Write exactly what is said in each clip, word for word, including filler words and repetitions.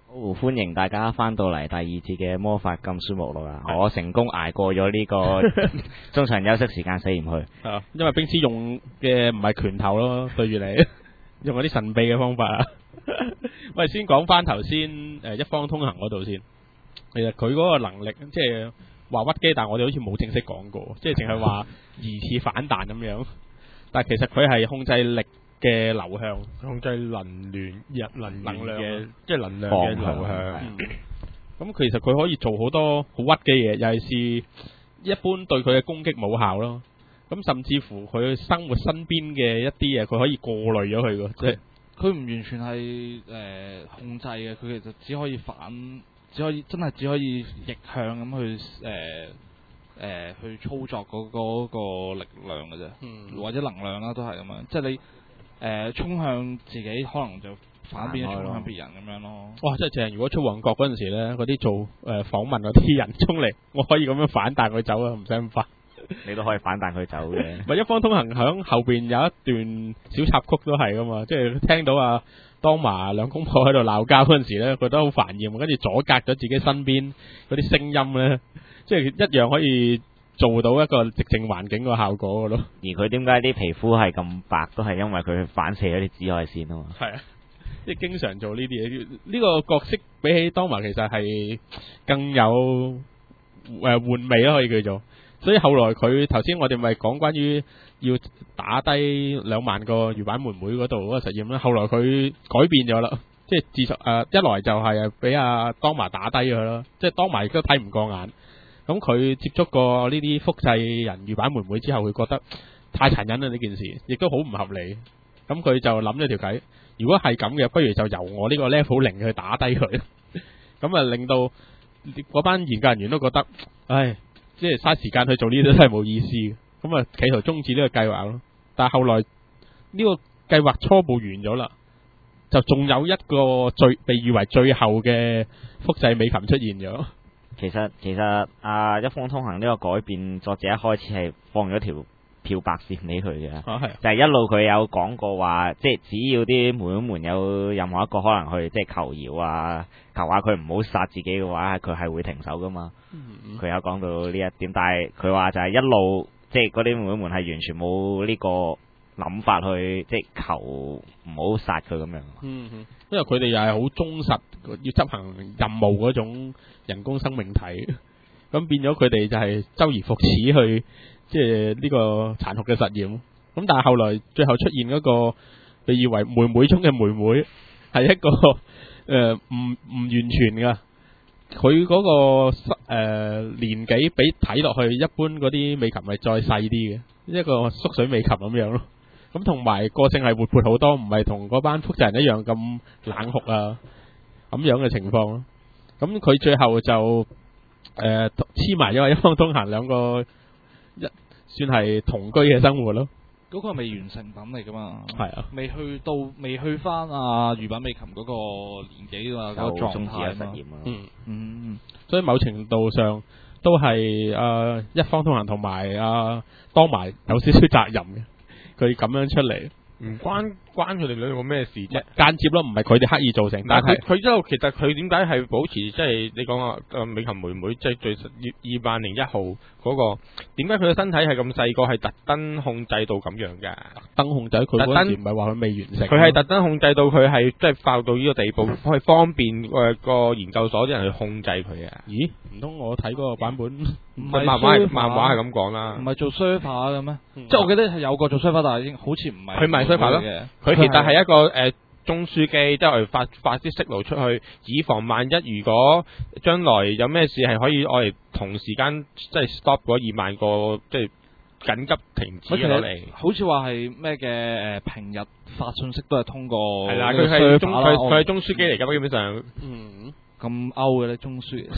好，歡迎大家翻到嚟第二節嘅魔法禁書目錄啦！我成功捱過咗呢個中場休息時間，死唔去。 啊，因為冰師用嘅唔係拳頭咯，對住你用嗰啲神秘嘅方法啊！喂，先講翻頭先誒一方通行嗰度先。其實佢嗰個能力即係話屈機，但係我哋好似冇正式講過，即係淨係話疑似反彈咁樣。但係其實佢係控制力嘅流向， 控制能源、日能能量嘅，即係能量嘅流向。咁、 嗯、其實佢可以做好多好屈機嘅，尤其是一般對佢嘅攻擊冇效咯。咁甚至乎佢生活身邊嘅一啲嘢，佢可以過濾咗佢嘅，即係佢唔完全係誒、呃、控制嘅，佢其實只可以反，只可以真係只可以逆向咁去誒誒、呃呃、去操作嗰、嗰個嗰個力量嘅啫， 嗯、 或者能量啦都係咁樣，即係你。誒、呃，衝向自己可能就反變咗衝向別人咁樣咯。 哇！真係正，如果出旺角嗰陣時咧，嗰啲做誒、呃、訪問嗰啲人衝嚟，我可以咁樣反彈佢走啊，唔使咁快。 你都可以反彈佢走嘅。 咪一方通行響後邊有一段小插曲都係噶嘛，即係聽到啊當麻兩公婆喺度鬧交嗰陣時咧，覺得好煩厭，跟住阻隔咗自己身邊嗰啲聲音咧，即係一樣可以做到一個寂靜環境個效果嘅咯。 而佢點解啲皮膚係咁白，都係因為佢反射咗啲紫外線啊嘛。 係啊，即係經常做呢啲嘢。呢、這個角色比起當麻其實係更有誒玩味咯，可以叫做。所以後來佢頭先我哋咪講關於要打低兩萬個魚板妹妹嗰度嗰個實驗啦。後來佢改變咗啦，即係自從誒一來就係俾阿當麻打低佢咯，即係當麻亦都睇唔過眼。咁佢接觸過呢啲複製人魚板妹妹之後，佢覺得太殘忍啦呢件事，亦都好唔合理。咁佢就諗咗條計，如果係咁嘅，不如就由我呢個 level 零去打低佢。咁啊，令到嗰班研究人員都覺得，唉，即係嘥時間去做呢啲都係冇意思嘅。咁啊，企圖終止呢個計劃咯。但係後來呢個計劃初步完咗啦，就仲有一個最被譽為最後嘅複製美琴出現咗。 其實其實啊，一方通行呢個改變，作者一開始係放咗條漂白線俾佢嘅， 啊、 就係一路佢有講過話，即係只要啲妹妹們有任何一個可能去即係求饒啊，求下佢唔好殺自己嘅話，佢係會停手噶嘛。佢、嗯、有講到呢一點，但係佢話就係一路即係嗰啲妹妹們係完全冇呢個諗法去即係求唔好殺佢咁樣。 嗯嗯，因為佢哋又係好忠實，要執行任務嗰種人工生命體，咁變咗佢哋就係周而復始去即係呢個殘酷嘅實驗。咁但係後來最後出現嗰個被譽為妹妹中嘅妹妹，係一個誒唔唔完全噶，佢嗰、嗰個誒、呃、年紀比睇落去一般嗰啲美琴係再細啲嘅，一個縮水美琴咁樣咯。咁同埋個性係活潑好多，唔係同嗰班複製人一樣咁冷酷啊咁樣嘅情況咯。咁佢最後就誒黐埋咗一方通行兩個一算係同居嘅生活咯。 嗰個係未完成品嚟噶嘛？係啊， 未去到未去翻啊魚板美琴嗰個年紀啊嗰個狀態啊。 嗯嗯， 所以某程度上都係誒、呃、一方通行同埋啊當埋有少少責任嘅。佢咁樣出嚟， 唔關關佢哋兩個咩事啫？ 間接咯，唔係佢哋刻意造成。但係佢之後其實佢點解係保持即係你講啊？誒美琴妹妹即係最二萬零一號嗰、那個，點解佢嘅身體係咁細個？係特登控制到咁樣嘅？特登控制佢嗰陣時唔係話佢未完成。 佢係特登控制到佢係即係爆到呢個地步，可以方便誒個研究所啲人去控制佢啊？ 咦？唔通我睇嗰個版本？ 唔係漫畫，漫畫係咁講啦。 唔係做 server 嘅咩？即係我記得係有個做 server，但係已經好似唔係。 佢唔係 server 咯。佢其實係一個誒、呃、中樞機，即係嚟發發啲息路出去，以防萬一如果將來有咩事係可以我哋同時間即係 stop 嗰二萬個即係緊急停止落嚟。 好似話係咩嘅誒平日發信息都係通過係啦，佢係中佢佢係中樞機嚟㗎，基本上。 嗯。咁歐嘅咧，中樞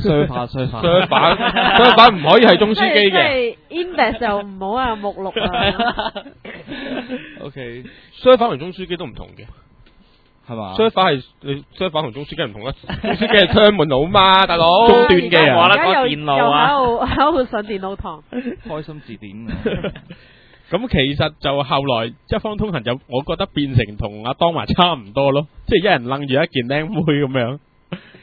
server，server，server 唔可以係中樞機嘅。 即係 index 就唔好啊，目錄啊。 OK，server 同中樞機都唔同嘅， 係嘛 ？server 係你 server 同中樞機唔同啦，中樞機係窗門佬嘛，大佬。 終端機啊！ 我覺得個電腦啊， 又喺度喺度上電腦堂。 開心字典啊！ 咁其實就後來一方通行就，我覺得變成同阿當華差唔多咯，即係一人擸住一件靚妹咁樣。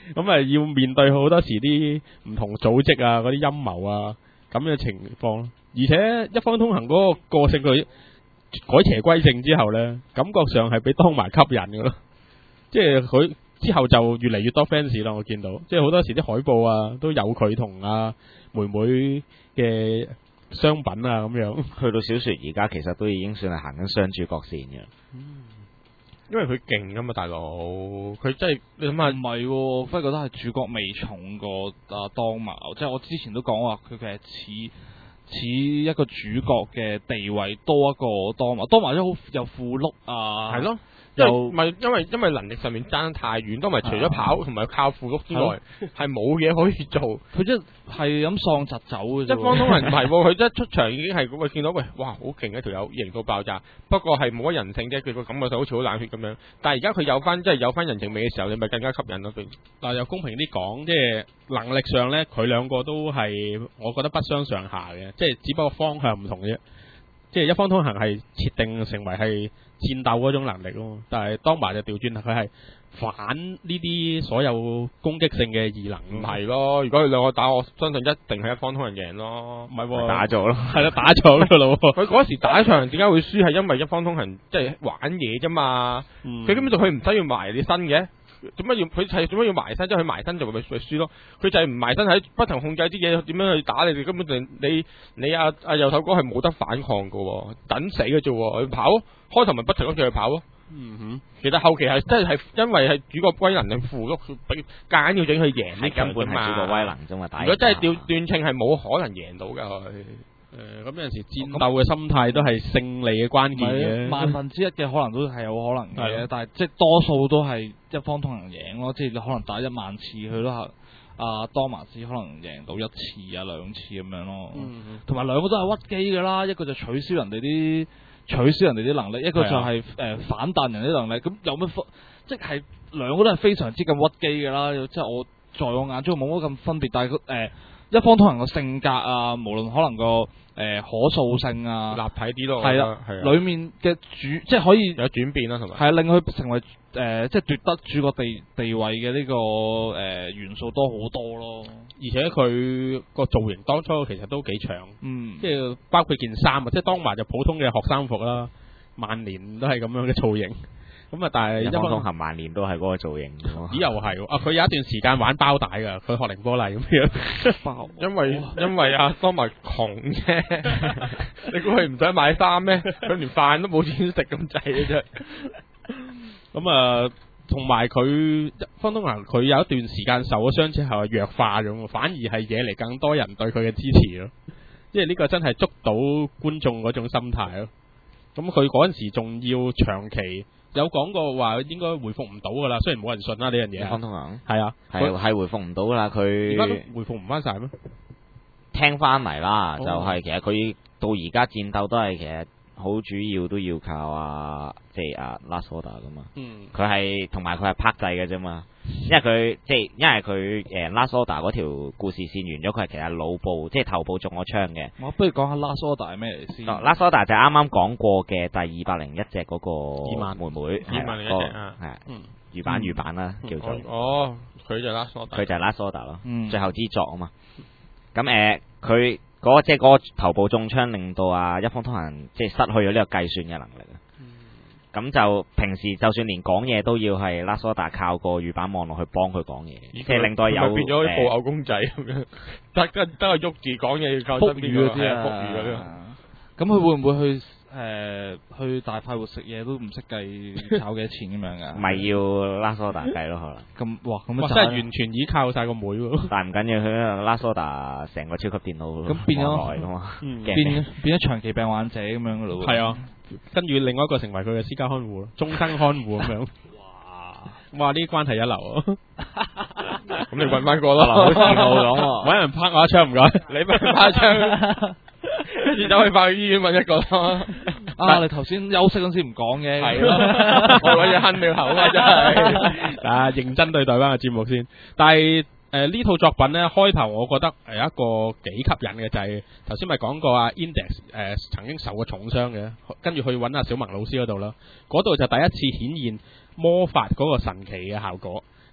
咁啊要面對好多時啲唔同組織啊嗰啲陰謀啊咁嘅情況，而且一方通行嗰個個性佢改邪歸正之後呢，感覺上係俾當埋吸引嘅咯，即係佢之後就越嚟越多 fans 啦，我見到即係好多時啲海報啊都有佢同阿妹妹嘅商品啊咁樣， 去到小說而家其實都已經算係行緊雙主角線嘅。 嗯，因為佢勁噶嘛，大佬，佢真係你諗下， 唔係喎，反而覺得係主角味重過啊當麻，即係我之前都講話佢其實似似一個主角嘅地位多一個當麻，當麻都好有副碌啊， 係咯。 又唔係因為因為能力上面爭太遠，都唔係除咗跑同埋靠副碌之外，係冇嘢可以做。 佢即係咁喪疾走嘅啫。 一方通行唔係喎，佢一出場已經係咁啊！見到喂，哇，好勁一條友，型到爆炸。不過係冇乜人性啫，佢個感覺就好似好冷血咁樣。但係而家佢有翻即係有翻人情味嘅時候，你咪更加吸引咯。 嗱，又公平啲講，即係能力上咧，佢兩個都係我覺得不相上下嘅，即係只不過方向唔同啫。即係一方通行係設定成為係戰鬥嗰種能力咯，但係當麻就調轉，佢係反呢啲所有攻擊性嘅異能。 唔係咯，如果佢兩個打，我相信一定係一方通行贏咯。 唔係喎， 打咗咯， 係啦，打咗噶咯。 佢嗰時打場點解會輸？係因為一方通行即係玩嘢啫嘛。佢、嗯、根本就佢唔使要埋你身嘅。做乜要佢係做乜要埋身？即係佢埋身就咪咪輸咯。佢就係唔埋身喺不停控制啲嘢，點樣去打你哋？根本就你你阿阿右手哥係冇得反抗噶，等死嘅啫。佢跑，開頭咪不停咁叫佢跑咯。嗯哼，其實後期係真係係因為係主角威能嘅負碌，俾夾硬要整佢贏呢根本係主角威能啫嘛。 如果真係調斷稱係冇可能贏到嘅佢。 誒，咁、呃、有陣時戰鬥嘅心態都係勝利嘅關鍵嘅， 萬分之一嘅可能都係有可能嘅，的但係即係多數都係一方通行贏咯，即係你可能打一萬次佢都係啊當麻子可能贏到一次啊兩次咁樣咯，同埋兩個都係屈機噶啦，一個就取消人哋啲取消人哋啲能力，一個就係、是、誒的、呃、反彈人啲能力，咁有乜分？即係兩個都係非常之咁屈機噶啦，即係我在我眼中冇乜咁分別，但係佢誒。呃一方通行個性格啊，無論可能個誒、呃、可塑性啊， 立體啲咯， 係啦，係啊，裏面嘅主即係可以有轉變啦，同埋係啊，令佢成為誒、呃、即係奪得主角地地位嘅呢、這個誒、呃、元素多好多咯。 而且佢個造型當初其實都幾長，嗯，即係包括件衫啊，即係當麻就普通嘅學生服啦，萬年都係咁樣嘅造型。咁啊！但係一方通行萬年都係嗰個造型。 咦？又係啊！佢有一段時間玩包帶㗎，佢學凌波麗咁樣。 包，因為因為啊，當埋窮啫。你估佢唔使買衫咩？佢連飯都冇錢食咁滯嘅啫。 咁啊，同埋佢一方通行，佢有一段時間受咗傷之後弱化咗，反而係惹嚟更多人對佢嘅支持咯。即係呢個真係捉到觀眾嗰種心態咯。咁佢嗰陣時仲要長期。有講過話應該回復唔到噶啦，雖然冇人信啦呢樣嘢。 一方通行係啊， 係係回復唔到噶啦，佢而家都回復唔翻晒咩？ 聽翻嚟啦， 哦、 就係其實佢到而家戰鬥都係其實好主要都要靠啊，即係啊 Last Order 噶嘛。嗯。佢係同埋佢係拍制嘅啫嘛，因為佢即係因為佢誒 Last Order 嗰條故事線完咗，佢係其實腦部即係頭部中咗槍嘅。 我不如講下 Last Order 係咩嚟先。 哦、Last Order 就係啱啱講過嘅第二百零一隻嗰個妹妹， 二萬零一隻啊， 係魚版魚版啦，叫做。 哦，佢就 Last Order。 佢就係 Last Order 咯， 嗯、最後之作啊嘛。咁誒，佢、呃。嗰即係嗰個頭部中槍，令到啊一方通行即係失去咗呢個計算嘅能力啊。咁、嗯、就平時就算連講嘢都要係 Last Order靠個語版網絡去幫佢講嘢，即係令到有變咗啲布偶公仔咁樣，得得得係喐住講嘢要靠腹語嗰啲啊， 腹語嗰啲。 咁佢會唔會去誒、呃、去大快活食嘢都唔識計炒幾多錢咁樣噶？ 咪要 Last Order 計咯，可能。 咁哇，咁真係完全依靠晒個妹喎。 但係唔緊要，佢 Last Order 成個超級電腦咁變咗來噶嘛， 嗯、變變咗長期病患者咁樣噶咯喎。 係啊，跟住另外一個成為佢嘅私家看護咯，終身看護咁樣。哇！哇！呢啲關係一流啊！ 咁你揾翻個咯， 好似我咁喎， 揾人拍我一槍唔該， 你幫佢拍一槍。跟住走去翻去醫院揾一個咯。 啊！你頭先休息嗰陣時唔講嘅， 係咯，我攞嘢哼你口啊！真係啊，認真對待翻個節目先。但係誒呢套作品咧，開頭我覺得係一個幾吸引嘅，就係頭先咪講過啊 Index 誒、呃、曾經受過重傷嘅，跟住去揾阿小萌老師嗰度啦。嗰度就第一次顯現魔法嗰個神奇嘅效果。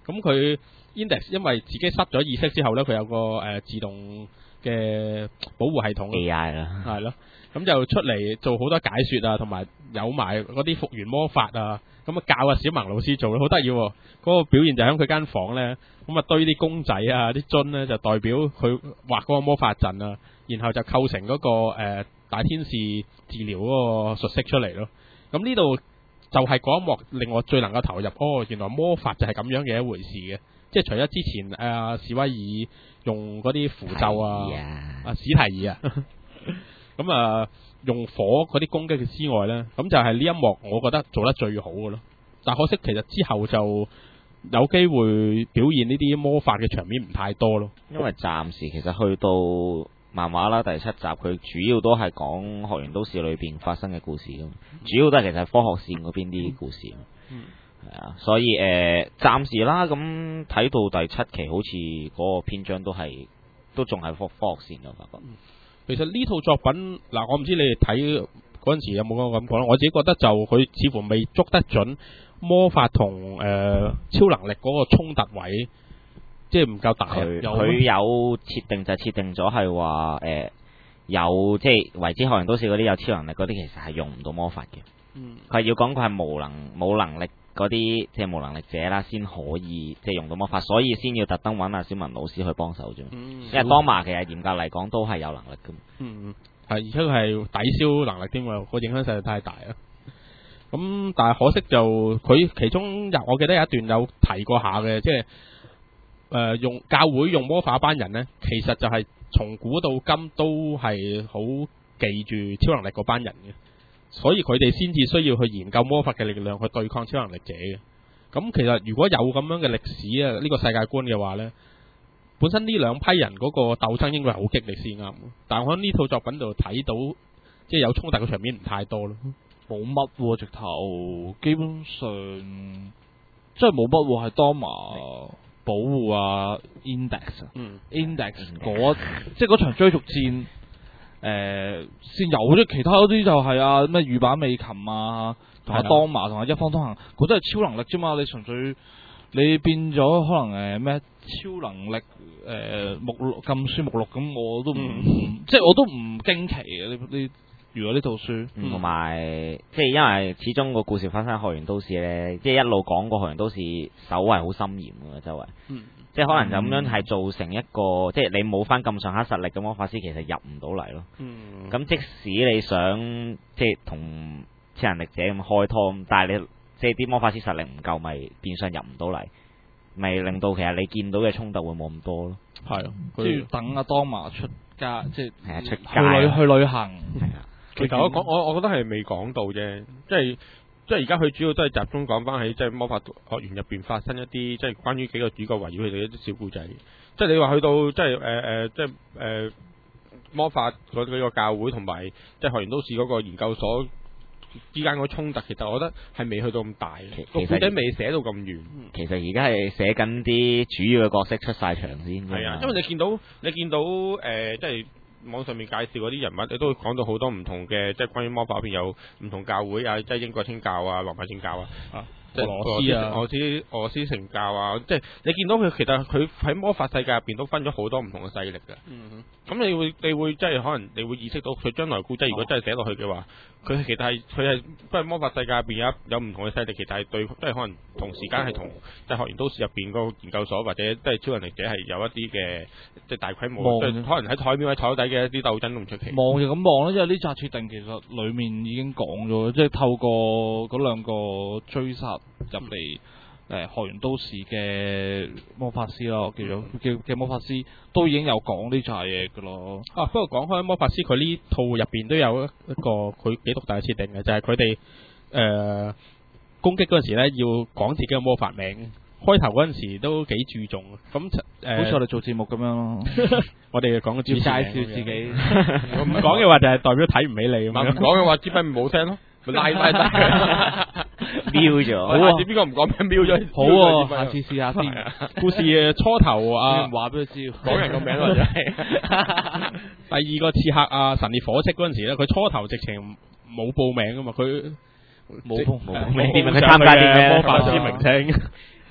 咁佢 Index 因為自己失咗意識之後咧，佢有個誒、呃、自動嘅保護系統 A I 啦， 係咯，咁就出嚟做好多解說啊，同埋有埋嗰啲復原魔法啊，咁啊教阿小萌老師做咯，好得意喎！嗰、那個表現就喺佢間房咧，咁啊堆啲公仔啊、啲樽咧，就代表佢畫嗰個魔法陣啊，然後就構成嗰、那個誒、呃、大天使治療嗰個術式出嚟咯。咁呢度就係嗰一幕令我最能夠投入，哦，原來魔法就係咁樣嘅一回事嘅。即係除咗之前誒、呃、史威爾用嗰啲符咒啊，啊史提爾啊，咁啊、呃、用火嗰啲攻擊嘅之外咧，咁就係呢一幕我覺得做得最好嘅咯。但可惜其實之後就有機會表現呢啲魔法嘅場面唔太多咯。 因為暫時其實去到漫畫啦第七集，佢主要都係講學園都市裏邊發生嘅故事噶嘛，主要都係其實係科學線嗰邊啲故事。 嗯。 係啊，所以誒，暫、呃、時啦，咁睇到第七期，好似嗰個篇章都係都仲係科科學線嘅，我發覺。 其實呢套作品嗱，我唔知你哋睇嗰陣時有冇咁感覺啦。我自己覺得就佢似乎未捉得準魔法同誒、呃、超能力嗰個衝突位，即係唔夠大。 佢有佢有設定就設定咗係話誒有即係為之學園都市嗰啲有超能力嗰啲，其實係用唔到魔法嘅。 嗯。 佢係要講佢係無能冇能力。嗰啲即係無能力者啦，先可以即係用到魔法，所以先要特登揾阿小文老師去幫手啫。 嗯、 因為當麻其實嚴格嚟講都係有能力嘅。 嗯，係，而且佢係抵消能力添喎，個影響實在太大啦。咁但係可惜就佢其中有，我記得有一段有提過下嘅，即係誒、呃、用教會用魔法班人呢，其實就係從古到今都係好記住超能力嗰班人嘅。所以佢哋先至需要去研究魔法嘅力量去對抗超能力者嘅。咁其實如果有咁樣嘅歷史啊，呢、這個世界觀嘅話呢，本身呢兩批人嗰個鬥爭應該係好激烈先啱。但係我喺呢套作品度睇到，即係有衝突嘅場面唔太多咯。 冇乜喎，直頭基本上即係冇乜喎，係當麻保護啊 Index， 嗯 Index 嗰即係嗰場追逐戰。誒、呃、先有啫，其他嗰啲就係啊咩御坂美琴啊，同阿當麻同阿一方通行，嗰啲係超能力啫嘛。你純粹你變咗可能誒咩、呃、超能力誒、呃、目錄禁書目錄咁，我都唔、嗯、即係我都唔驚奇嘅呢呢。如果呢套書同埋、嗯、即係因為始終個故事發生喺學園都市咧，即係一路講過學園都市守衛好森嚴嘅周圍。嗯即係可能就咁樣係造成一個，嗯、即係你冇翻咁上下實力嘅魔法師，其實入唔到嚟咯。嗯。咁即使你想即係同超能力者咁開拖，但係你即係啲魔法師實力唔夠，咪變相入唔到嚟，咪令到其實你見到嘅衝突會冇咁多咯。係啊， 即係等阿當麻出街，即係係啊，出街去旅去旅行。係啊。 其實我講我我覺得係未講到啫，即係。即係而家佢主要都係集中講翻喺即係魔法學園入邊發生一啲即係關於幾個主角圍繞佢哋一啲小故仔。即係你話去到即係誒誒即係誒、呃、魔法嗰幾個教會同埋即係學園都市嗰個研究所之間個衝突，其實我覺得係未去到咁大，個故仔未寫到咁遠。 其實而家係寫緊啲主要嘅角色出晒場先。 係啊，因為你見到你見到誒、呃、即係。網上面介紹嗰啲人物，你都會講到好多唔同嘅，即係關於魔法入邊有唔同教會啊，即係英國清教啊、羅馬正教啊，啊即係俄羅斯啊、俄羅斯俄羅斯成教啊，即係你見到佢其實佢喺魔法世界入邊都分咗好多唔同嘅勢力嘅。嗯咁你會你會即係可能你會意識到佢將來故仔如果真係寫落去嘅話，佢、哦、其實係佢係不係魔法世界入邊有有唔同嘅勢力，其實係對即係可能同時間係同即係學園都市入邊嗰個研究所或者即係超能力者係有一啲嘅即係大規模，即係可能喺台面喺台底嘅一啲鬥爭都唔出奇。 望就咁望啦，因為呢集設定其實裡面已經講咗，即係透過嗰兩個追殺入嚟。誒、呃、學園都市嘅魔法師咯，叫做叫嘅魔法師都已經有講呢扎嘢嘅咯。 啊，不過講開魔法師，佢呢套入邊都有一個佢幾獨特嘅設定嘅，就係佢哋誒攻擊嗰陣時咧，要講自己嘅魔法名。開頭嗰陣時都幾注重，咁誒、呃、 好似我哋做節目咁樣咯。 我哋講嘅主持介紹自己， 唔講嘅話就係代表睇唔起你咁樣。 唔講嘅話，支筆唔好聽咯。拉拉拉， 瞄咗。 好啊！知邊個唔講咩瞄咗？ 好啊，下次試下先。 故事嘅初頭啊， 話俾佢知， 講人個名或者係。 第二個刺客啊，神烈火斥嗰陣時咧，佢初頭直情冇報名噶嘛，佢冇報冇報名， 點佢參加啲咩魔法師名稱？佢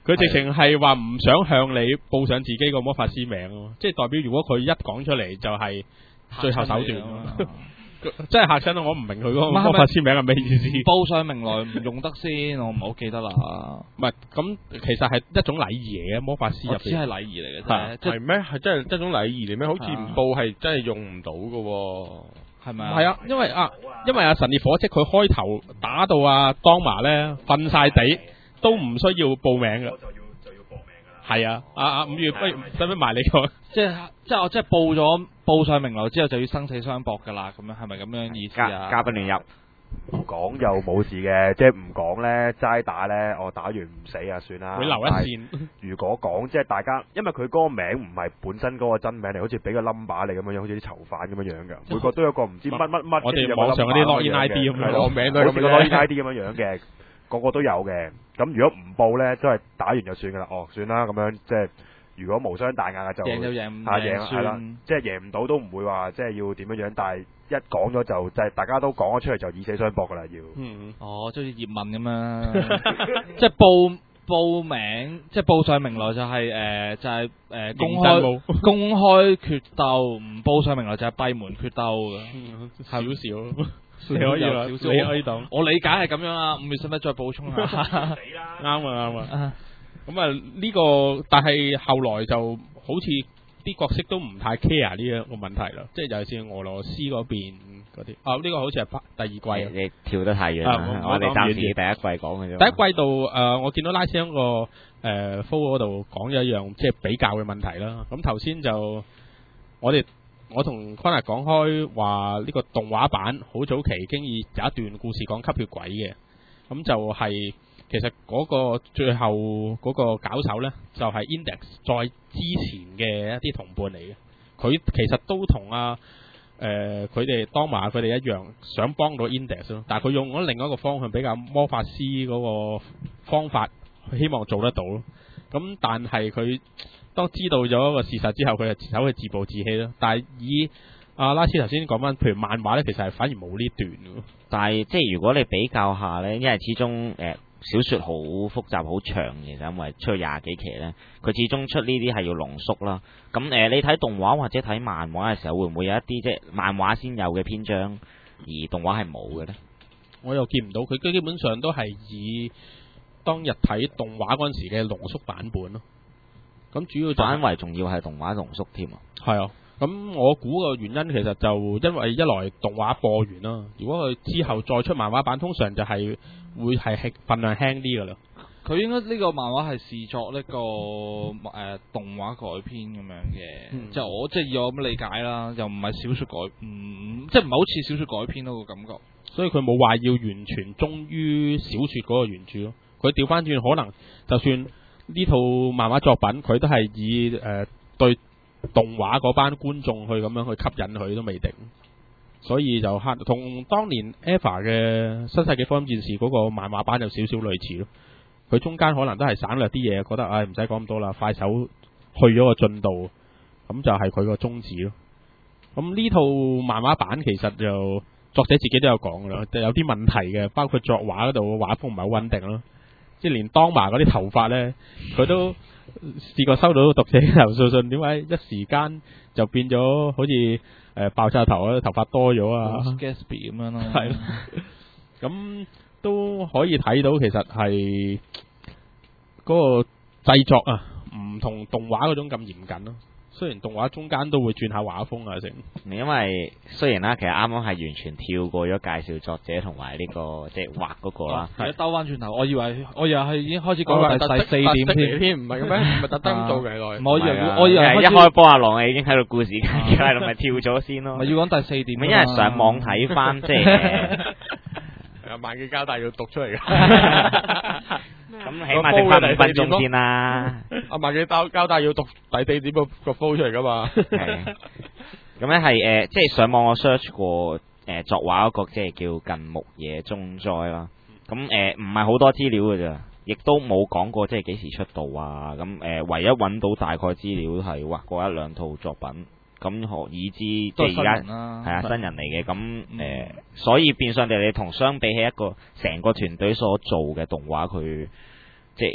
佢直情係話唔想向你報上自己個魔法師名咯，即係代表如果佢一講出嚟就係最後手段。真係嚇親我唔明佢嗰個魔法師名係咩意思？ 報上名來唔用得先，我唔係好記得啦。 唔係咁，其實係一種禮儀嚟嘅，魔法師入邊。 只係禮儀嚟嘅啫。 係咩？係真係一種禮儀嚟咩？好似唔報係真係用唔到嘅喎。 係咪啊？ 係啊，因為啊，因為阿神烈火即佢開頭打到阿當麻咧瞓晒地，都唔需要報名嘅。係啊，阿阿五月不如使唔使埋你個？ 即係即係我即係報咗報上名來之後就要生死相搏噶啦，咁樣係咪咁樣意思啊？ 嘉賓亂入。 唔講又冇事嘅，即係唔講咧，齋打咧，我打完唔死啊，算啦。 會留一線。 如果講即係大家，因為佢嗰個名唔係本身嗰個真名嚟，好似俾個 number 你咁樣樣，好似啲囚犯咁樣樣嘅，每個都有個唔知乜乜乜。 我哋網上嗰啲 login I D 咁樣， 我名都係咁樣。login I D 咁樣樣嘅，個個都有嘅。咁如果唔報咧，都係打完就算噶啦。哦，算啦，咁樣即係。如果無傷大雅嘅就贏就贏，唔贏係啦，即係贏唔到都唔會話即係要點樣樣，但係一講咗就就係大家都講咗出嚟就以死相搏噶啦要。 嗯，哦，即係好似葉問咁樣，即係報報名，即係報上名來就係、是、誒、呃、就係、是、誒、呃、公開公開決鬥，唔報上名來就係閉門決鬥嘅， 少少。你可以啦，你可以當。 我理解係咁樣啊，五月使唔使再補充下？死啦！ 啱啊啱啊。咁啊呢個，但係後來就好似啲角色都唔太 care 呢一個問題啦，即係尤其是俄羅斯嗰邊嗰啲。啊呢、這個好似係第二季啊。你跳得太遠啦、啊，我哋暫時第一季講嘅啫。第一季度誒、呃，我見到拉斯喺個誒 flow 嗰度講咗一樣即係比較嘅問題啦。咁頭先就我哋我同坤娜講開話呢個動畫版好早期已經已有一段故事講吸血鬼嘅，咁就係、是。其實嗰個最後嗰個搞手呢，就係、是、Index 再之前嘅一啲同伴嚟嘅。佢其實都同啊誒佢哋當麻佢哋一樣，想幫到 Index 咯。但係佢用咗另外一個方向，比較魔法師嗰個方法，希望做得到咯。咁但係佢當知道咗一個事實之後，佢就走去自暴自棄咯。但係以阿、啊、拉斯頭先講翻，譬如漫畫呢，其實係反而冇呢段嘅。但係即係如果你比較下呢，因為始終誒。呃小說好複雜好長，其實因為出廿幾期呢，佢始終出呢啲係要濃縮啦。咁誒、呃，你睇動畫或者睇漫畫嘅時候，會唔會有一啲即係漫畫先有嘅篇章，而動畫係冇嘅呢？我又見唔到，佢基本上都係以當日睇動畫嗰陣時嘅濃縮版本咯。咁主要反為仲要係動畫濃縮添啊。係啊。咁我估個原因其實就因為一來動畫播完啦，如果佢之後再出漫畫版，通常就係會係輕份量輕啲噶啦。佢應該呢個漫畫係視作呢、這個誒、呃、動畫改編咁樣嘅，嗯、就我即係以我咁理解啦，又唔係小說改，唔、嗯、即係唔係好似小說改編嗰個感覺。所以佢冇話要完全忠於小說嗰個原著咯。佢調翻轉，可能就算呢套漫畫作品，佢都係以誒、呃、對。動畫嗰班觀眾去咁樣去吸引佢都未定，所以就黑同當年 Eva 嘅新世紀福音戰士嗰個漫畫版有少少類似咯。佢中間可能都係省略啲嘢，覺得唉唔使講咁多啦，快手去咗個進度，咁就係佢個宗旨咯。咁呢套漫畫版其實就作者自己都有講噶啦，就有啲問題嘅，包括作畫嗰度畫風唔係好穩定咯，即係連當麻嗰啲頭髮呢，佢都。試過收到讀者投訴信，點解一時間就變咗好似誒、呃、爆炸頭啊，頭髮多咗啊 Gatsby 咁樣咯，係咯，咁都可以睇到其實係嗰個製作啊，唔同動畫嗰種咁嚴謹咯。雖然動畫中間都會轉下畫風啊，成。因為雖然啦，其實啱啱係完全跳過咗介紹作者同埋呢個即係畫嗰個啦。係兜翻轉頭，我以為我以為係已經開始講到第四點添，唔係嘅咩？唔係特登做嘅來。我以為我以為一開波阿郎啊已經喺度故事緊，係咪跳咗先咯？咪要講第四點。咪因為上網睇翻即係。阿萬記交代要讀出嚟㗎。咁起碼剩翻五分鐘先啦。阿萬記交交代要讀第四點個個 flow 出嚟噶嘛？係。咁咧係誒，即係上網我 search 過誒、呃、作畫嗰個，即係叫近木野中哉啦。咁誒唔係好多資料㗎咋，亦都冇講過即係幾時出道啊。咁誒、呃、唯一揾到大概資料係畫過一兩套作品。咁可以知即係而家係啊新人嚟嘅，咁誒、嗯呃，所以變相地你同相比起一個成個團隊所做嘅動畫，佢即係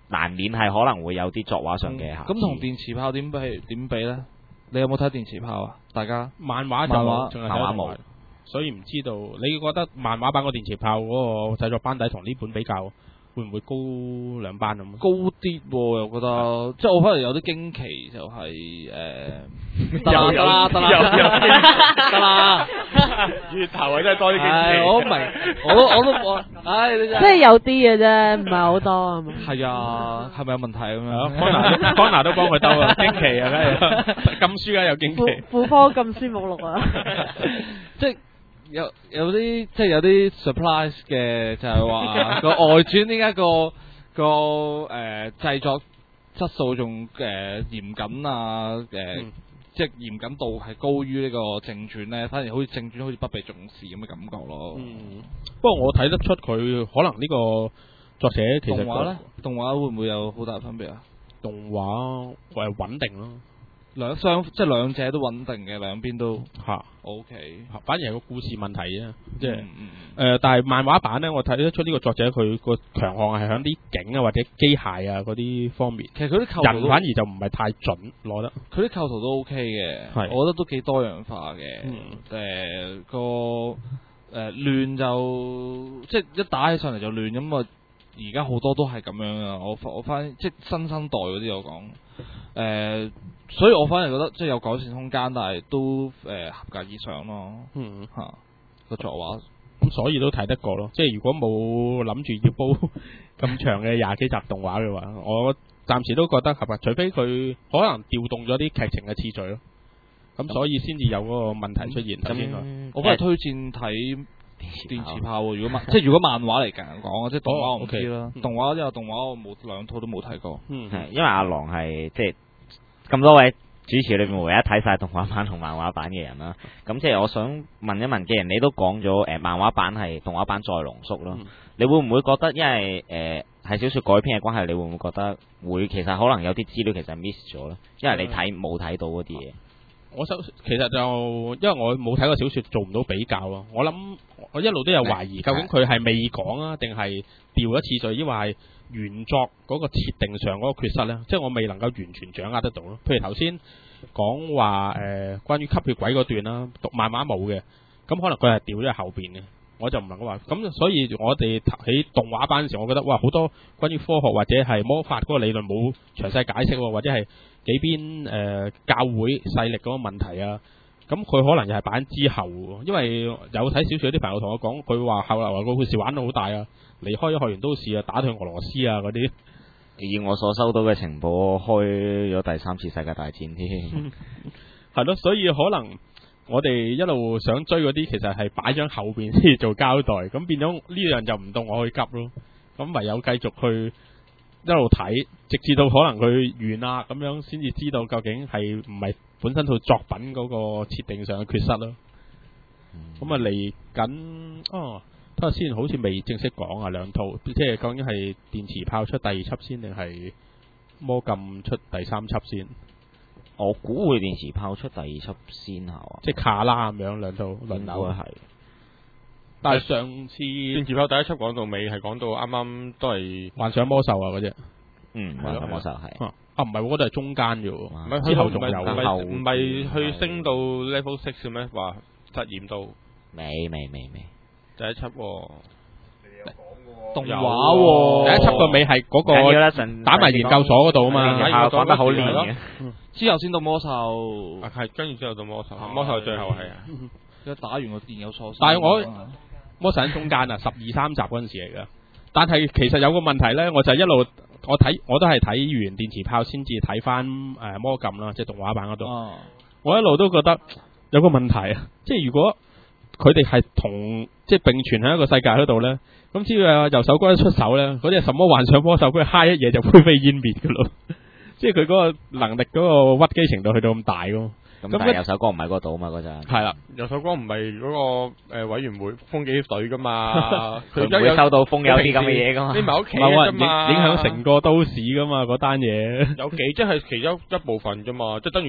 難免係可能會有啲作畫上嘅瑕疵。 咁同電磁炮點比點比咧？你有冇睇電磁炮啊？大家漫畫就漫畫仲係漫畫冇， 所以唔知道。你覺得漫畫版個電磁炮嗰個製作班底同呢本比較，會唔會高兩班咁？ 高啲喎，又覺得即係我反而有啲驚奇，就係誒得有啦得啦得啦得啦， 月頭啊真係多啲驚唉， 喜。 我都明，我都我都我，唉，你真即係有啲嘅啫，唔係好多啊嘛。 係啊，係咪有問題咁樣？ 康娜康娜都幫佢兜啊，驚奇啊，梗係禁書梗係有驚婦奇。 婦科禁書目錄啊， 即係有有啲即係有啲 surprise 嘅，就係話個外傳點解個個誒製作質素仲誒嚴謹啊誒。 嗯即係嚴謹度係高於呢個正傳咧，反而好似正傳好似不被重視咁嘅感覺咯。 嗯，不過我睇得出佢可能呢個作者其實動畫咧，動畫會唔會有好大分別啊？ 動畫誒穩定咯， 兩雙即係兩者都穩定嘅，兩邊都嚇 O K。 反而係個故事問題啫，即係嗯嗯誒，但係漫畫版咧，我睇得出呢個作者佢個強項係喺啲景啊或者機械啊嗰啲方面， 其實佢啲構圖都人反而就唔係太準攞得。 佢啲構圖都 O K 嘅， 係我覺得都幾多樣化嘅。 嗯誒個誒亂就即係一打起上嚟就亂咁啊！而家好多都係咁樣啊！我我翻即係新生代嗰啲我講誒，所以我反而覺得即係有改善空間，但係都誒合格以上咯。 嗯嚇個作畫咁所以都睇得過咯。即係如果冇諗住要煲咁長嘅廿幾集動畫嘅話，我暫時都覺得合格，除非佢可能調動咗啲劇情嘅次序咯。咁所以先至有嗰個問題出現。頭先咁我反而推薦睇電磁炮喎。如果漫即係如果漫畫嚟講啊，即係動畫我唔知啦。動畫因為動畫我冇兩套都冇睇過。 嗯， 係因為阿郎係即係咁多位主持裏面唯一睇晒動畫版同漫畫版嘅人啦。咁即係我想問一問，既然你都講咗誒漫畫版係動畫版再濃縮咯， 嗯你會唔會覺得因為誒係小說改編嘅關係，你會唔會覺得會其實可能有啲資料其實 miss 咗咧？因為你睇冇睇到嗰啲嘢。 我首其實就因為我冇睇過小說，做唔到比較咯。我諗我一路都有懷疑，究竟佢係未講啊，定係調咗次序，抑或係原作嗰個設定上嗰個缺失呢？即係我未能夠完全掌握得到咯。譬如頭先講話誒，關於吸血鬼嗰段啦，讀漫畫冇嘅，咁可能佢係調咗喺後邊嘅。我就唔能夠話咁，所以我哋喺動畫版嘅時候，我覺得哇，好多關於科學或者係魔法嗰個理論冇詳細解釋，或者係幾邊誒、呃、教會勢力嗰個問題啊。咁佢可能又係版之後，因為有睇小說啲朋友同我講，佢話後來話個故事玩到好大啊，離開咗學園都市啊，打退俄羅斯啊嗰啲。 以我所收到嘅情報，開咗第三次世界大戰添。 係咯，所以可能。我哋一路想追嗰啲，其實係擺咗後邊先做交代，咁變咗呢樣就唔到我去急咯。咁唯有繼續去一路睇，直至到可能佢完啦，咁樣先至知道究竟係唔係本身套作品嗰個設定上嘅缺失咯。咁啊嚟緊哦，睇下先，好似未正式講啊兩套，即係究竟係電磁炮出第二輯先，定係魔禁出第三輯先？ 我估會電磁炮出第二輯先係嘛， 即係卡啦咁樣兩套輪流係。 但係上次電磁炮第一輯講到尾係講到啱啱都係幻想魔獸啊嗰隻， 嗯，幻想魔獸係啊唔係，嗰度係中間嘅喎， 唔係之後仲有唔係後唔係去升到 level six 嘅咩？話實驗到未未未未第一輯喎。 動畫喎， 第一輯個尾係嗰緊要啦， 個陣打埋研究所嗰度啊嘛， 研究所講得好練嘅。 之後先到魔獸， 係跟住之後到魔獸，魔獸最後係啊， 一打完個研究所。 但係我魔獸喺中間啊，十二三集嗰陣時嚟噶。但係其實有個問題咧，我就一路我睇我都係睇完電磁炮先至睇翻誒魔禁啦，即係動畫版嗰度。 啊、 我一路都覺得有個問題啊，即係如果佢哋係同即係並存喺一個世界嗰度咧。咁只要右手哥一出手咧，嗰啲什麼幻想魔獸，佢嗨一嘢就灰飛煙滅噶咯。即係佢嗰個能力嗰個屈機程度去到咁大咯。 咁但係右手哥唔喺嗰度啊嘛，嗰陣係啦， 右手哥唔係嗰個誒委員會風紀隊噶嘛， 佢唔會收到風有啲咁嘅嘢噶嘛。 匿埋屋企唔係話影啫嘛， 影響成個都市噶嘛，嗰單嘢。 有幾即係其中一部分啫嘛，即係等於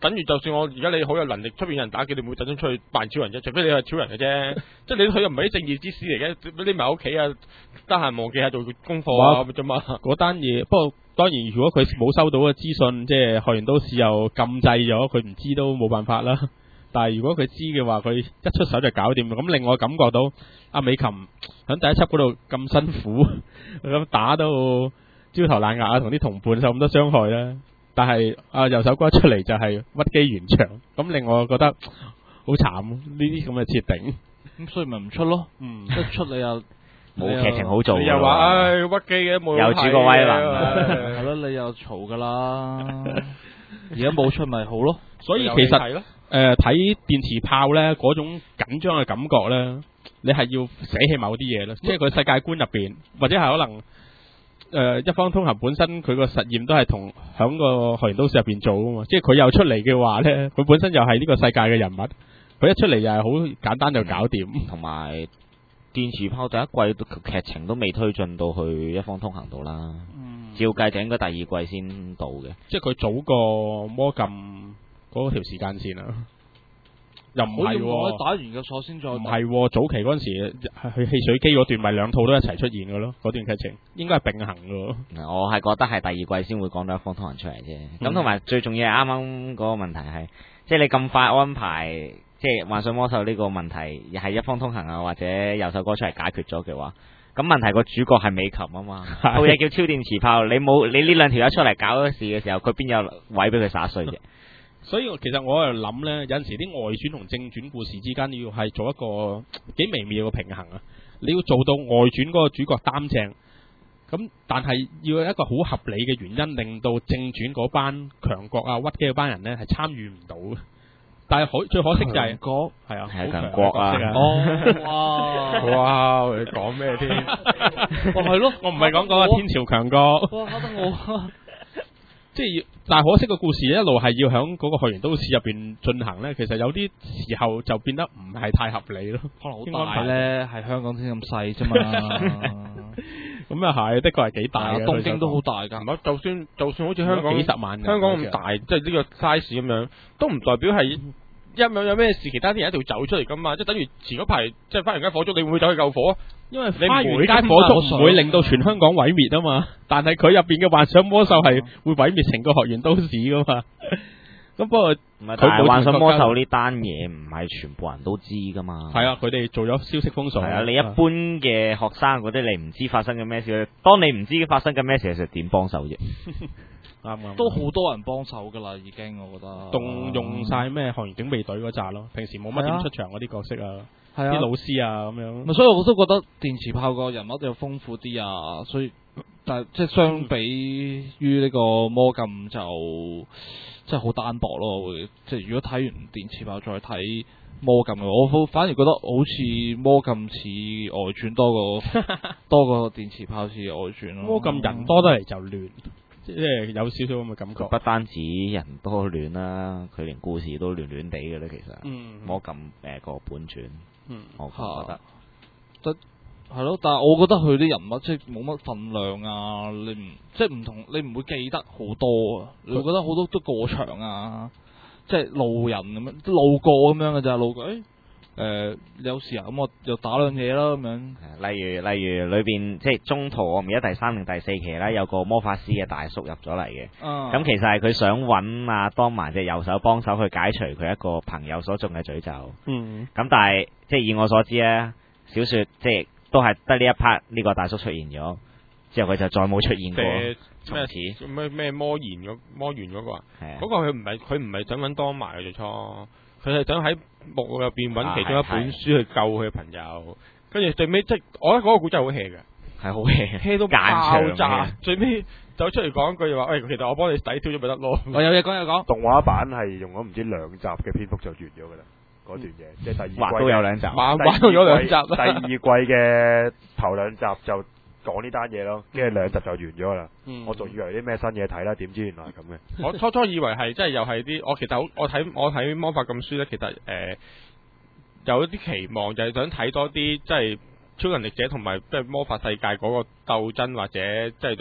等於就算我而家你好有能力，出邊有人打劫，你唔會特登出去扮超人啫，除非你係超人嘅啫。即係你佢又唔係啲正義之師嚟嘅，匿埋屋企啊，得閒忘記下做功課啊咁啫嘛。 嗰單嘢，不過當然如果佢冇收到嘅資訊，即係學園都市又禁制咗，佢唔知都冇辦法啦。但係如果佢知嘅話，佢一出手就搞掂。咁令我感覺到阿美琴喺第一輯嗰度咁辛苦，咁打到焦頭爛額啊，同啲同伴受咁多傷害啦。但係啊右手哥一出嚟就係屈機完場，咁令我覺得好慘呢啲咁嘅設定。 咁所以咪唔出咯， 嗯， 一出你又冇劇情好做㗎喎， 你又話唉屈機嘅冇有主角威能係咯，你又嘈噶啦，而家冇出咪好咯。 所以其實誒睇電磁炮咧嗰種緊張嘅感覺咧，你係要捨棄某啲嘢咯，即係佢世界觀入邊，或者係可能。誒、呃、一方通行本身佢個實驗都係同響個學園都市入邊做噶嘛，即係佢又出嚟嘅話咧，佢本身又係呢個世界嘅人物，佢一出嚟又係好簡單就搞掂。 同埋電磁炮第一季劇情都未推進到去一方通行度啦， 嗯、 照計就應該第二季先到嘅， 即係佢早過魔禁嗰條時間線啊。又唔係喎， 打完個鎖先再。唔係喎，早期嗰陣時去汽水機嗰段咪兩套都一齊出現嘅咯，嗰段劇情應該係並行嘅喎。 我係覺得係第二季先會講到一方通行出嚟啫。咁同埋最重要係啱啱嗰個問題係，即係你咁快安排，即係幻想魔獸呢個問題，又係一方通行啊，或者右手歌出嚟解決咗嘅話，咁問題個主角係美琴啊嘛，套嘢叫超電磁炮，你冇你呢兩條友出嚟搞事嘅時候，佢邊有位俾佢灑水啫？ 所以其實我喺度諗呢，有陣時啲外傳同正傳故事之間要係做一個幾微妙嘅平衡啊！你要做到外傳嗰個主角擔正，咁但係要有一個好合理嘅原因，令到正傳嗰班強國啊、屈機嗰班人呢係參與唔到嘅。但係可最可惜就係國係啊， 係強國啊！ 哦，哇哇！你講咩添？ 哦係咯， 我唔係講嗰個天朝強國。 哇！嚇得我。 即係，但係可惜個故事一路係要響嗰個學園都市入邊進行咧，其實有啲時候就變得唔係太合理咯。 可能好大咧，係香港先咁細啫嘛。 咁又係，的確係幾大嘅。 東京都好大㗎。 唔係，就算就算好似香港幾十萬人， 香港咁大，即係呢個 size 咁樣，都唔代表係。一有有咩事，其他啲人一定要走出嚟噶嘛，即係等於前嗰排即係花園街火燭，你會唔會走去救火？ 因為花園街火燭唔會令到全香港毀滅啊嘛，但係佢入邊嘅幻想魔獸係會毀滅成個學園都市噶嘛。咁不過唔係，但係幻想魔獸呢單嘢唔係全部人都知噶嘛。 係啊，佢哋做咗消息封鎖。係啊，你一般嘅學生嗰啲，你唔知發生緊咩事，當你唔知發生緊咩事，其實點幫手啫？ 啱啱都好多人幫手噶啦，已經我覺得動用晒咩學園警備隊嗰扎咯，平時冇乜點出場嗰啲角色啊，啲、啊、老師啊咁樣。 所以我都覺得電磁炮個人物又豐富啲啊，所以但係即係相比於呢個魔禁就即係好單薄咯。我會即係如果睇完電磁炮再睇魔禁嘅，我反而覺得好似魔禁似外傳多過多過電磁炮似外傳咯。 魔禁人多得嚟就亂。即係有少少咁嘅感覺， 不單止人多亂啦，佢連故事都亂亂地嘅咧。其實， 嗯， 魔禁誒個本傳， 嗯， 我覺得， 得係咯。但係我覺得佢啲人物即係冇乜分量啊，你唔即係唔同，你唔會記得好多啊。你會覺得好多都過場啊，即係路人咁樣，路過咁樣嘅咋，路過誒。誒、呃，有時啊，咁我又打兩嘢啦，咁樣。 例如，例如裏邊即係中途，我唔記得第三定第四期啦，有個魔法師嘅大叔入咗嚟嘅。咁、啊、其實係佢想揾阿當埋隻右手幫手去解除佢一個朋友所中嘅詛咒。 嗯。咁但係即係以我所知咧，小說即係都係得呢一 part 呢個大叔出現咗，之後佢就再冇出現過。 咩似咩咩魔言嗰魔言嗰個啊？係啊。嗰個佢唔係佢唔係想揾當埋嘅最初。佢係想喺木入邊揾其中一本書去救佢嘅朋友，跟住最尾即係我覺得嗰個古仔好 hea 嘅， 係好 hea，hea 到爆炸。最尾走出嚟講一句就話：，喂，其實我幫你抵消咗咪得咯。 我有嘢講有講。 動畫版係用咗唔知兩集嘅篇幅就完咗噶啦，嗰段嘢、嗯、即係第二季畫都有兩集， 畫畫都有兩集。 第二季嘅頭兩集就講呢單嘢咯，跟住兩集就完咗啦。嗯、我仲以為啲咩新嘢睇啦，點知原來係咁嘅。 我初初以為係即係又係啲，我其實我睇我睇魔法禁書咧，其實誒、呃、有啲期望，就係想睇多啲即係超能力者同埋即係魔法世界嗰個鬥爭，或者即係對個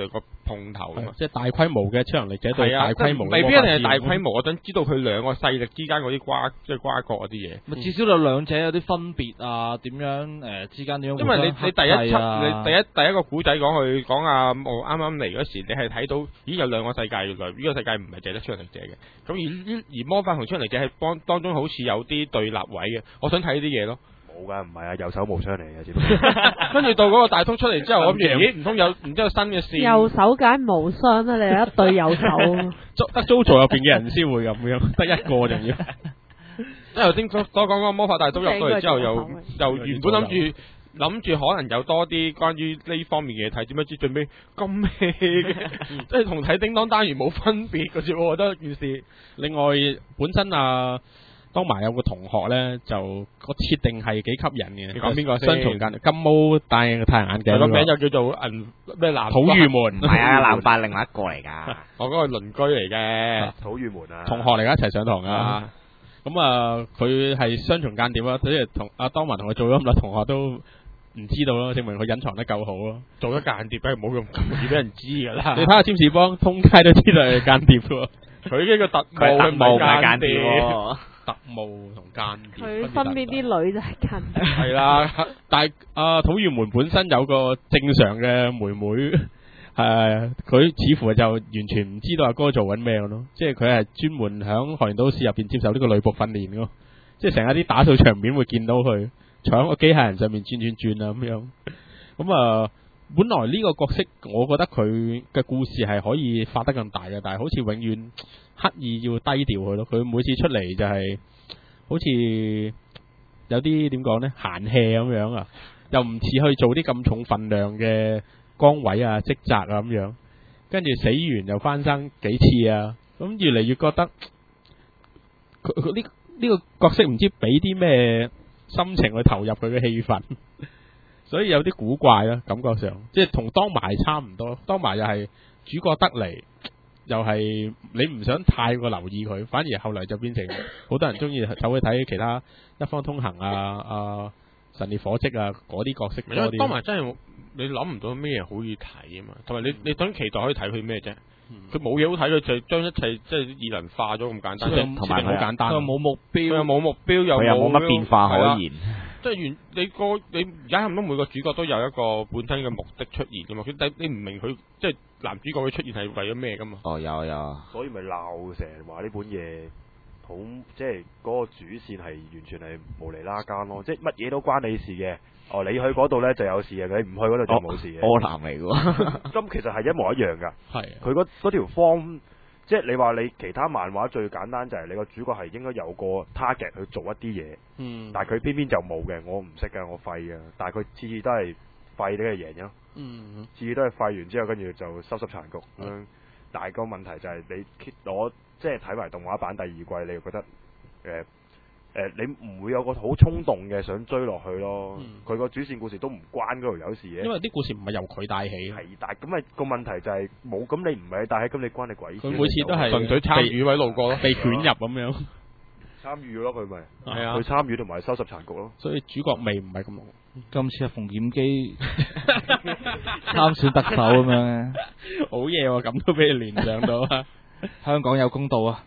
碰頭噶嘛。 即係大規模嘅超能力者對大規模， 未必一定係大規模。我想知道佢兩個勢力之間嗰啲瓜，即係瓜葛嗰啲嘢。 咪至少有兩者有啲分別啊？點樣誒、呃、之間點樣？ 因為你你第一輯、 啊、 你第一第一個古仔講佢講啊，我啱啱嚟嗰時，你係睇到咦有兩個世界，原來呢個世界唔係淨係得超能力者嘅。咁而而魔法同超能力者係當當中好似有啲對立位嘅。我想睇呢啲嘢咯。 冇㗎，唔係啊，右手無雙嚟嘅，知跟住到嗰個大通出嚟之後，我諗住咦唔通有唔知有新嘅線？ 右手梗無雙啦，你有一對右手。 得 JoJo 入邊嘅人先會咁樣，得一個仲要。 因為頭先所講嗰個魔法大刀入到嚟之後，又又原本諗住諗住可能有多啲關於呢方面嘅嘢睇，點不知最尾咁 hea 嘅，即係同睇叮當單元冇分別嘅啫。我覺得件事。 另外本身啊，當埋有個同學咧，就個設定係幾吸引嘅。 你講邊個先？ 雙重間金毛戴個太陽眼鏡， 個名就叫做銀咩藍土御門， 係啊，藍髮另外一個嚟㗎。 我嗰個鄰居嚟嘅， 土御門啊， 同學嚟㗎，一齊上堂啊。咁啊，佢係雙重間諜啦，即係同阿當文同佢做咗咁多同學都唔知道咯，證明佢隱藏得夠好咯。 做咗間諜，梗係冇咁容易俾人知㗎啦。 你睇下占士邦，通街都知道係間諜喎。 佢呢個特務， 佢特務唔係間諜諜， 特務同間諜。 佢身邊啲女就係間諜。 係啦，但係阿土御門本身有個正常嘅妹妹。誒，佢、uh, 似乎就完全唔知道阿哥做緊咩咯，即係佢係專門響學園都市入邊接受呢個女僕訓練咯，即係成日啲打掃場面會見到佢坐喺個機械人上面轉轉轉啊咁樣。咁啊，本來呢個角色我覺得佢嘅故事係可以發得更大嘅，但係好似永遠刻意要低調佢咯。佢每次出嚟就係、是、好似有啲點講呢，閒氣咁樣啊，又唔似去做啲咁重份量嘅崗位啊、職責啊咁樣，跟住死完又翻生幾次啊，咁越嚟越覺得佢佢呢呢個角色唔知俾啲咩心情去投入佢嘅戲份，所以有啲古怪啦，感覺上即係同當埋差唔多，當埋又係主角得嚟，又係你唔想太過留意佢，反而後嚟就變成好多人中意走去睇其他一方通行啊、啊神烈火跡啊嗰啲角色多啲。因為當埋真係。你諗唔到咩嘢好易睇啊嘛，同埋你你等期待可以睇佢咩啫？佢冇嘢好睇，佢就將一切即係異能化咗咁簡單，即係同埋好簡單， 佢又冇目標， 又冇目標，又冇乜變化可言。 即係原你個你而家咁多每個主角都有一個本身嘅目的出現噶嘛，佢你唔明佢即係男主角嘅出現係為咗咩噶嘛？ 哦，有有。 所以咪鬧成日話呢本嘢好，即係嗰個主線係完全係無厘啦更咯，即係乜嘢都關你事嘅。哦，你去嗰度咧就有事嘅，你唔去嗰度就冇事嘅。 柯南嚟嘅喎， 咁其實係一模一樣㗎。 係佢嗰嗰條方，即係你話你其他漫畫最簡單就係你個主角係應該有個 target 去做一啲嘢， 嗯， 但係佢偏偏就冇嘅，我唔識㗎，我廢㗎，但係佢次次都係廢你係贏咗， 嗯， 次次都係廢完之後跟住就收拾殘局咁樣。嗯、但係個問題就係你攞即係睇埋動畫版第二季，你又覺得誒？呃誒、呃，你唔會有個好衝動嘅想追落去咯。佢個、嗯、主線故事都唔關嗰條友事嘅。 因為啲故事唔係由佢帶起。 係，但係咁咪個問題就係、是、冇，咁你唔係帶起，咁你關你鬼事。 佢每次都係純粹參與位路過咯， 被捲入咁樣。 參與咯，佢咪係啊， 佢參與同埋收拾殘局咯。 所以主角味唔係咁濃。 今次係馮檢基參選特首咁樣嘅， 好嘢喎！咁都俾你聯想到啊！ 香港有公道啊！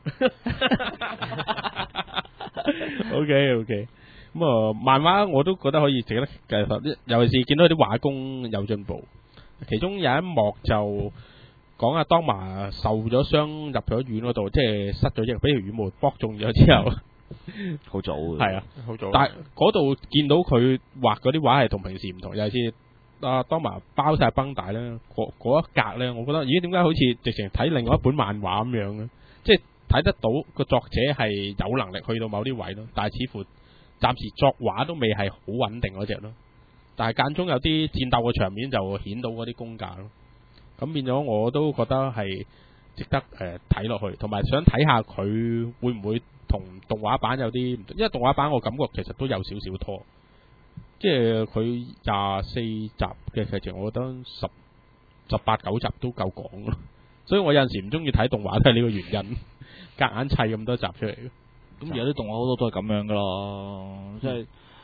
O K O K， 咁啊，漫畫我都覺得可以值得繼續，尤其是見到啲畫工有進步。其中有一幕就講阿當麻受咗傷入咗院嗰度，即係失咗隻，俾條羽毛搏中咗之後， 好早嘅。 係啊， 好早。 但係嗰度見到佢畫嗰啲畫係同平時唔同，尤其是阿當麻包晒繃帶咧，嗰嗰一格咧，我覺得咦，點解好似直情睇另外一本漫畫咁樣咧？即係。睇得到個作者係有能力去到某啲位咯，但係似乎暫時作畫都未係好穩定嗰隻咯。但係間中有啲戰鬥嘅場面就顯到嗰啲功架咯。咁變咗我都覺得係值得誒睇落去，同埋想睇下佢會唔會同動畫版有啲唔同，因為動畫版我感覺其實都有少少拖，即係佢廿四集嘅劇情，我覺得十十八九集都夠講咯。所以我有陣時唔中意睇動畫都係呢個原因。夾硬砌咁多集出嚟， 咁而家啲動畫好多都係咁樣噶咯，即係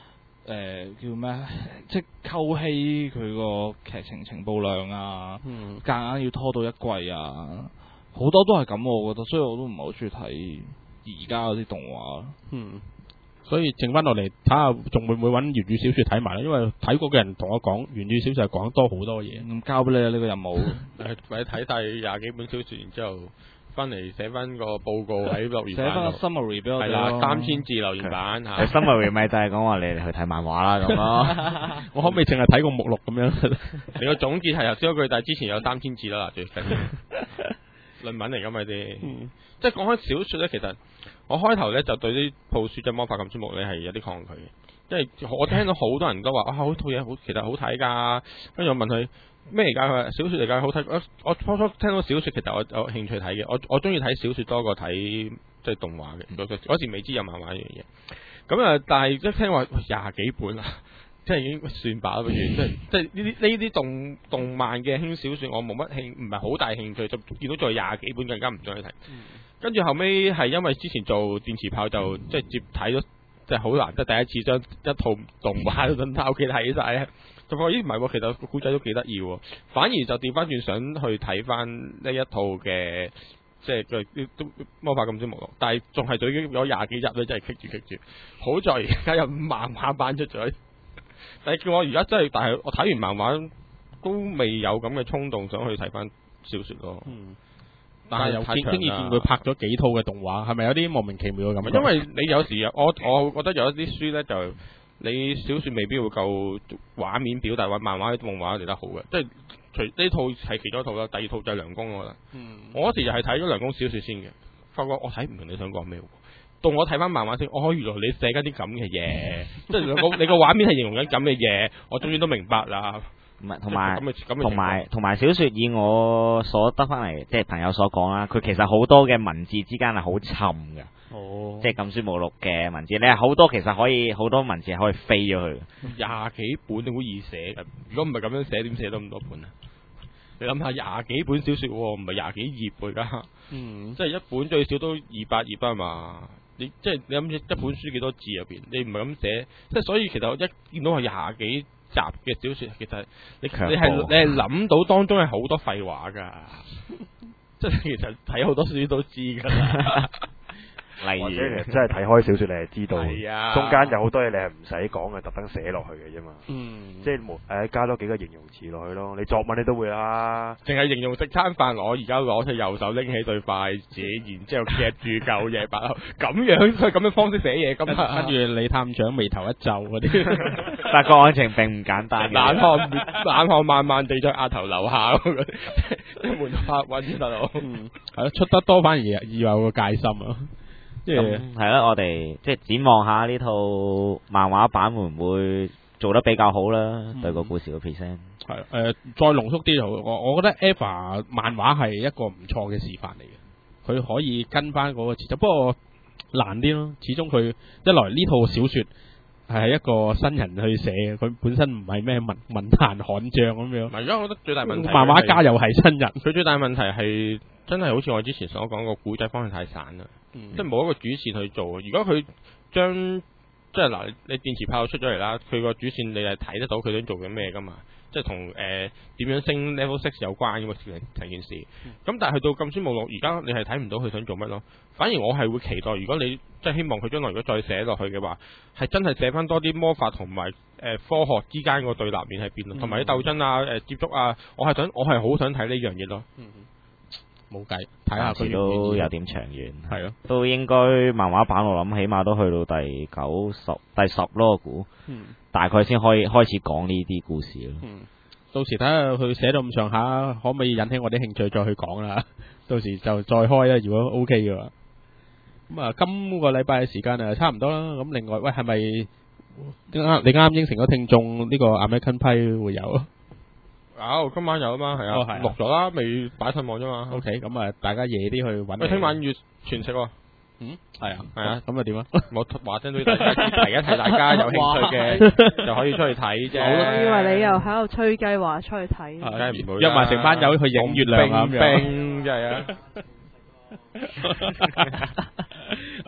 誒叫咩？即係溝稀佢個劇情情報量啊， 嗯， 夾硬要拖到一季啊，好多都係咁，我覺得，所以我都唔係好中意睇而家嗰啲動畫。 嗯，所以剩翻落嚟睇下，仲會唔會揾原著小説睇埋咧？因為睇過嘅人同我講，原著小説係講多好多嘢。 咁交俾你啊！呢個任務， 誒或者睇晒廿幾本小説，然之後翻嚟寫翻個報告喺留言寫翻個版度。 summary 俾我哋係啦， 咯三千字留言版嚇。 summary 咪就係講話你哋去睇漫畫啦咁咯。 我可唔可以淨係睇個目錄咁樣？ 你個總結係頭先嗰句，但係之前有三千字啦，最緊要論文嚟㗎嘛啲。 嗯即係講開小説咧，其實我開頭咧就對啲鋪書即係魔法禁書目咧係有啲抗拒嘅，因為我聽到好多人都話啊，好套嘢好，其實好睇㗎。跟住我問佢咩嚟㗎？佢話小説嚟㗎，好睇。我我初初聽到小説，其實我有興趣睇嘅。我我中意睇小説多過睇即係動畫嘅。嗰嗰時未知有漫畫呢樣嘢。咁啊，但係一聽話廿幾本啊，即係已經算罷啦。不如即係即係呢啲呢啲動動漫嘅輕小説，我冇乜興，唔係好大興趣。就見到再廿幾本，更加唔想去睇。跟住後尾係因為之前做電磁炮就即係接睇咗，即係好難得第一次將一套動畫都喺屋企睇晒咧，就發覺咦唔係喎，其實個故仔都幾得意喎，反而就調翻轉想去睇翻呢一套嘅即係嘅都魔法禁書目錄，但係仲係對於有廿幾日咧，真係棘住棘住。好在而家有漫畫版出咗，但係叫我而家真係，但係我睇完漫畫都未有咁嘅衝動想去睇翻小説咯。 嗯。但係又見，跟住見佢拍咗幾套嘅動畫，係咪有啲莫名其妙嘅咁？ 因為你有時我我覺得有一啲書咧，就你小説未必會夠畫面表達，或漫畫啲動畫嚟得好嘅。即係除呢套係其中一套啦，第二套就係涼宮我覺得。嗯。我嗰時就係睇咗涼宮小説先嘅，發覺我睇唔明你想講咩喎。到我睇翻漫畫先，哦，原來你寫緊啲咁嘅嘢，即係你個你個畫面係形容緊咁嘅嘢，我終於都明白啦。 唔係，同埋同埋同埋小説以我所得翻嚟，即係朋友所講啦，佢其實好多嘅文字之間係好沉嘅。 哦。即係禁書目錄嘅文字，你係好多其實可以好多文字係可以飛咗去。 廿幾本都好易寫㗎，如果唔係咁樣寫，點寫到咁多本啊？你諗下廿幾本小説喎，唔係廿幾頁喎而家。嗯。即係一本最少都二百頁啊嘛。你即係你諗住一本書幾多字入邊？你唔係咁寫，即係所以其實我一見到係廿幾集嘅小説，其實你你係你係諗到當中係好多廢話㗎，即係其實睇好多書都知㗎啦。 例如， 或者真係睇開小説，你係知道， 啊、 中間有好多嘢你係唔使講嘅，特登寫落去嘅啫嘛。 嗯， 即係冇誒加多幾個形容詞落去咯。你作文你都會啦， 淨係形容食餐飯，我而家攞出右手拎起對筷子，然之後夾住嚿嘢擺落，咁樣佢咁樣方式寫嘢，咁跟住李探長眉頭一皺嗰啲， 但個案情並唔簡單嘅。 冷汗冷汗慢慢地在額頭流下，即係門發揾啲大佬。 嗯，係咯，出得多反而要有個戒心啊。 即係係啦，我哋即係展望下呢套漫畫版會唔會做得比較好啦？嗯、對個故事嘅 present 係誒、呃，再濃縮啲就我我覺得 Eva 漫畫係一個唔錯嘅示範嚟嘅，佢可以跟翻嗰個節奏，不過難啲咯。始終佢一來呢套小説係一個新人去寫嘅，佢本身唔係咩文文壇悍將咁樣。 而家我覺得最大問題， 漫畫家又係新人， 佢最大問題係真係好似我之前所講個古仔方向太散啦。嗯、即係冇一個主線去做。如果佢將即係嗱，你電磁炮出咗嚟啦，佢個主線你係睇得到佢想做緊咩噶嘛？即係同誒點樣升 level six 有關嘅成件事。咁、嗯、但係去到禁書目錄，而家你係睇唔到佢想做乜咯。反而我係會期待，如果你即係希望佢將來如果再寫落去嘅話，係真係寫翻多啲魔法同埋誒科學之間個對立面喺邊，同埋啲鬥爭啊、誒、呃、接觸啊，我係想我係好想睇呢樣嘢咯。嗯冇計，睇下佢都有點長遠， 係咯， 都應該漫畫版我諗起碼都去到第九十、第十咯，我估，嗯，大概先可以開始講呢啲故事咯。 嗯，到時睇下佢寫到咁上下，可唔可以引起我啲興趣再去講啦？到時就再開啦，如果 OK 嘅話。咁啊，今個禮拜嘅時間啊，差唔多啦。咁另外，喂，係咪你啱你啱應承咗聽眾呢個 American Pie 會有？ 有，今晚有啊嘛，係啊，錄咗啦，未擺上網啫嘛。 O K，咁啊，大家夜啲去揾。 喂，聽晚月全食喎。 嗯，係啊， 係啊， 咁啊點啊？ 我話聲俾大家知，提一提大家有興趣嘅就可以出去睇啫。 我以為你又喺度吹雞話出去睇。 梗係唔會。 約埋成班友去影月亮咁樣。 冰真係啊！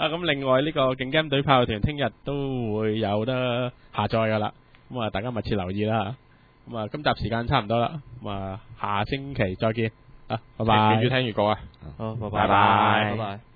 啊，咁另外呢個勁 game 隊炮團聽日都會有得下載噶啦，咁啊大家密切留意啦。咁啊，今集時間差唔多啦，咁啊下星期再見啊，拜拜。 記住聽預告啊， 好，拜拜拜拜拜。